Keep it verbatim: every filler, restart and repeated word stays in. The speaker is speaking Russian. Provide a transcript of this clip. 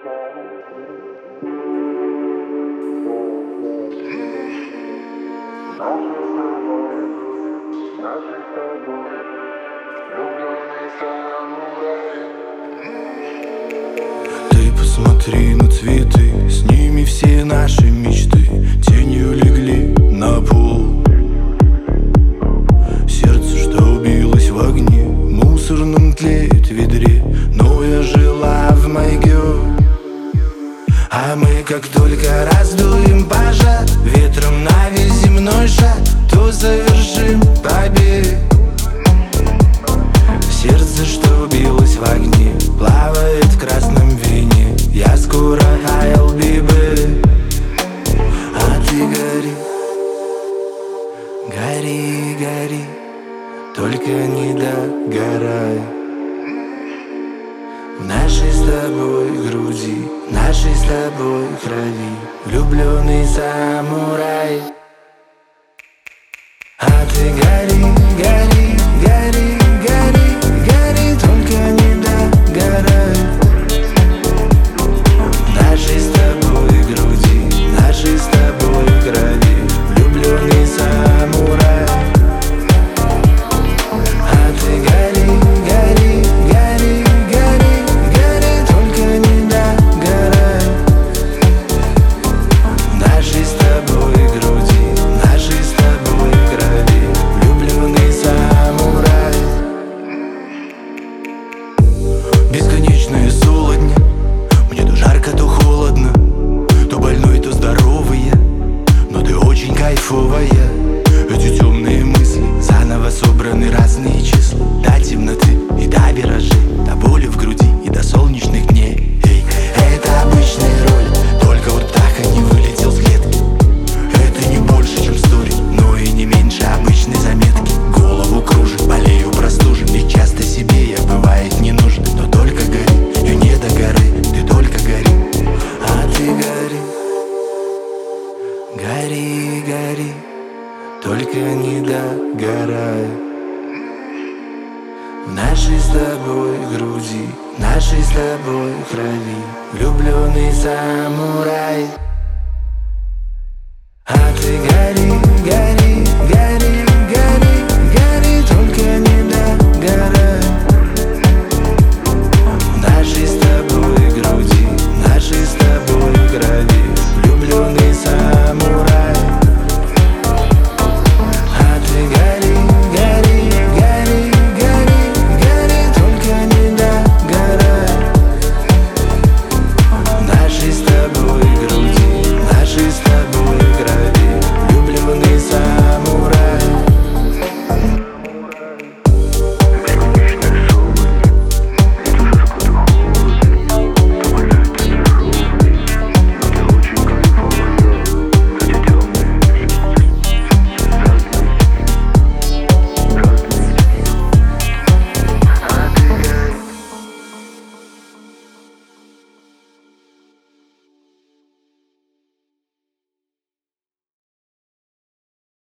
Ты посмотри на цветы, с ними все наши мечты тенью легли на пол. Сердце, что билось в огне, мусорном тлеет в ведре, но я жила в майге. А мы как только раздуем пожар, ветром на весь земной шар, то завершим побег. Сердце, что билось в огне, плавает в красном вине. Я скоро I'll be back. А ты гори, гори, гори, только не догорай. В нашей с тобой груди, в нашей с тобой крови влюбленный самурай. А ты гори, гори, гори, гори, гори, только не догорай. В нашей с тобой груди, в нашей с тобой крови влюбленный самурай. А ты гори, гори, гори, гори, гори, только не догорай. В нашей с тобой груди, в нашей с тобой крови влюбленный самурай. Бесконечные солодни, мне то жарко, то холодно, то больной, то здоровый я, но ты очень кайфовая. Эти темные мысли заново собраны разные числа, до темноты и до виражей, до боли в груди и до солнечных дней. Эй, это обычная роль, только вот птаха не вылетел с клетки. Это не больше, чем стори, но и не меньше обычной заметки. Голову кружит, болею простужен, и часто себе я бывает не нужен. Но только гори, и не до горы, ты только гори. А ты гори, гори, гори, только не догорай. В нашей с тобой груди, в нашей с тобой крови влюбленный самурай. А ты гори, гори,